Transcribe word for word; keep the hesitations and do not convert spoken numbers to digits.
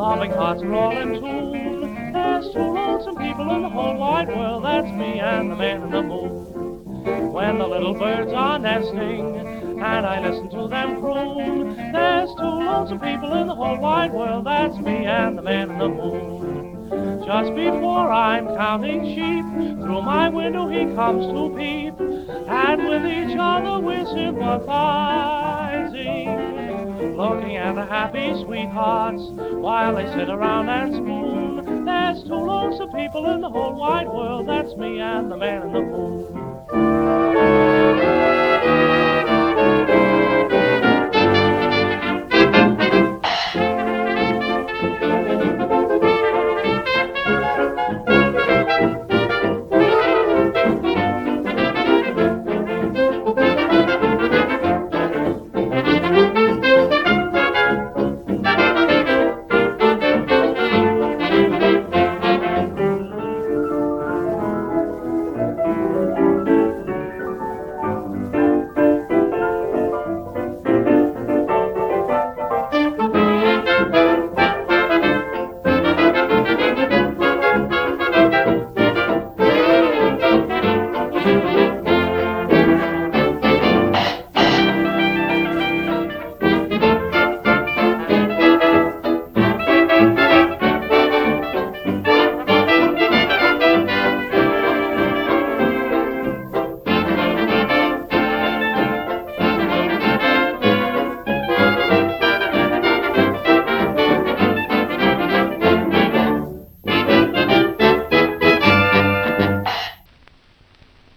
Humming hearts are all in tune. There's two lonesome people in the whole wide world. That's me and the man in the moon. When the little birds are nesting and I listen to them croon, there's two lonesome people in the whole wide world. That's me and the man in the moon. Just before I'm counting sheep, through my window he comes to peep, and with each other we're sympathizing, looking at the happy sweethearts while they sit around and spoon. There's two lonesome people in the whole wide world. That's me and the man in the moon.